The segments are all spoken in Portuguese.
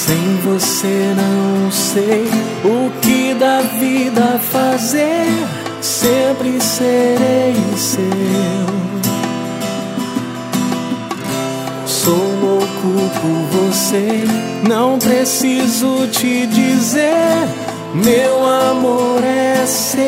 Sem você não sei o que da vida fazer. Sempre serei seu. Sou louco por você, não preciso te dizer. Meu amor é seu.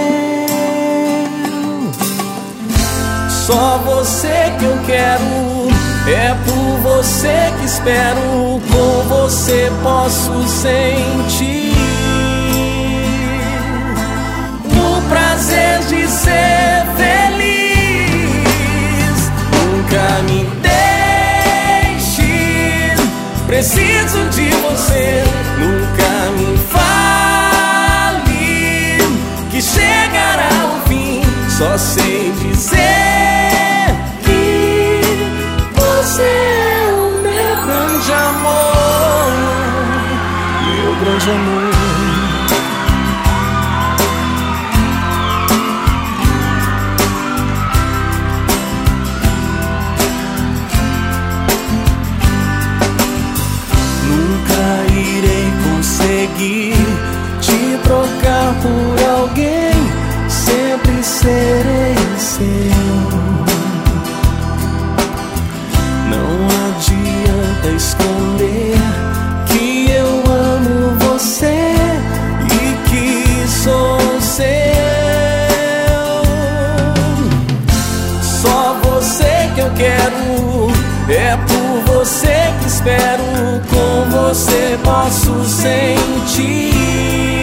Só você que eu quero, é por você que espero. Com você posso sentir o prazer de ser feliz. Nunca me deixe, preciso de você. Nunca me fale que chegará o fim. Só sei dizer que você é o meu grande amor, meu grande amor. Nunca irei conseguir te trocar por alguém. Sempre serei seu. Não adianta esconder que eu amo você e que sou seu. Só você que eu quero, é por você que espero. Com você posso sentir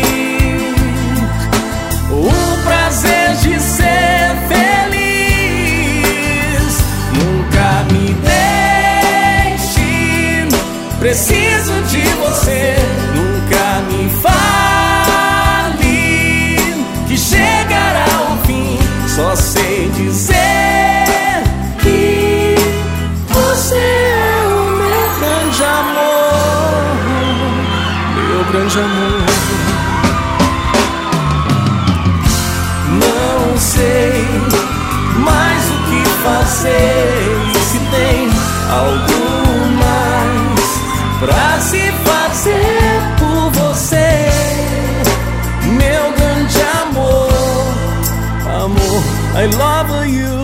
o prazer de ser feliz. Nunca me deixe, preciso de você. Nunca me fale que chegará o fim. Só sei dizer que você é o meu grande amor, meu grande amor. Não sei mais o que fazer. Se tem algo mais pra se fazer por você, meu grande amor, amor, I love you.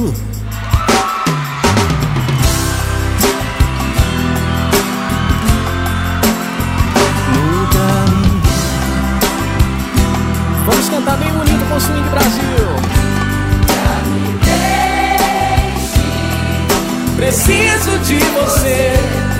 Vamos cantar bem bonito com o Swing Brasil. Nunca me deixe, preciso de você.